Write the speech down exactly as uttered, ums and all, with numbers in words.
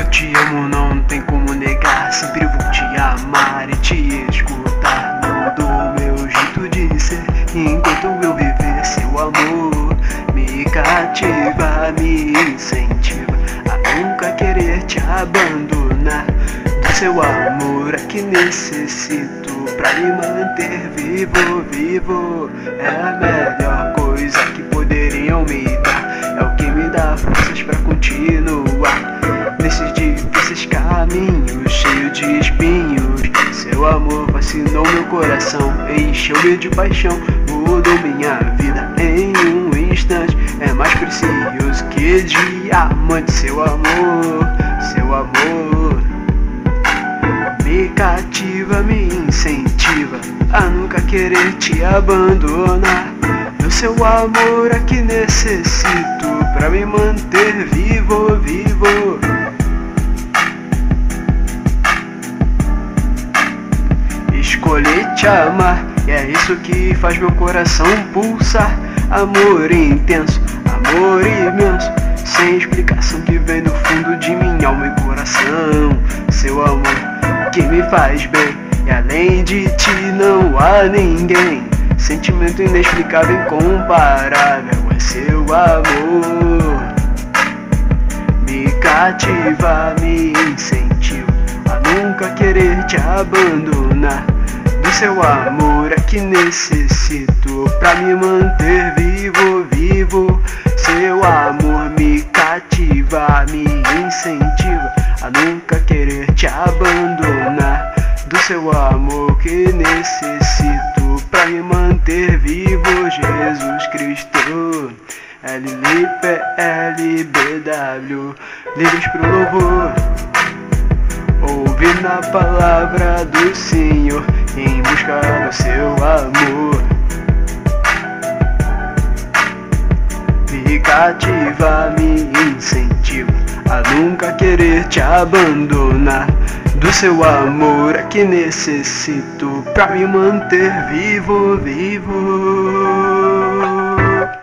te amo, não tem como negar. Sempre vou te amar e te escutar. Não do meu jeito de ser, enquanto eu viver. Seu amor me cativa, me incentiva a nunca querer te abandonar. Do seu amor é que necessito pra me manter vivo, vivo. É a melhor coisa que poderiam me dar. É o que me dá forças pra continuar nesses difíceis caminhos, cheio de espinhos. Seu amor fascinou meu coração, encheu-me de paixão, mudou minha vida em um instante. É mais precioso que diamante. Seu amor, seu amor me cativa, me incentiva a nunca querer te abandonar. Do seu amor é que necessito pra me manter vivo, vivo. Escolhi te amar, e é isso que faz meu coração pulsar. Amor intenso, amor imenso, sem explicação, que vem do fundo de minha alma e coração. Seu amor que me faz bem, e além de ti não há ninguém. Sentimento inexplicável, incomparável é seu amor. Me cativa, me incentiva a nunca querer te abandonar. Do seu amor é que necessito pra me manter vivo, vivo. Seu amor me cativa, me incentiva a nunca querer te abandonar. Do seu amor que necessito pra me manter vivo, Jesus Cristo. L L P L B W, livres pro louvor. Ouvir na palavra do Senhor, em busca do seu amor. Me cativa, me incentiva a nunca querer te abandonar. Do seu amor é que necessito pra me manter vivo, vivo.